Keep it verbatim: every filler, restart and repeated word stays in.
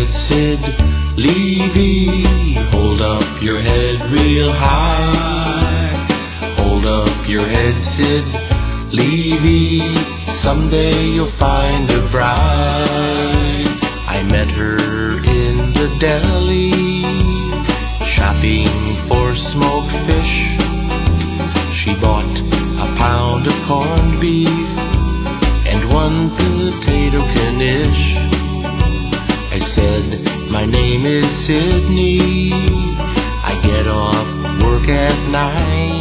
said, Sid Levy, hold up your head real high. Hold up your head, Sid Levy, someday you'll find a bride. I met her in the deli, shopping for smoked fish. She bought a pound of corned beef and one potato knish. I said, my name is Sydney, I get off work at nine.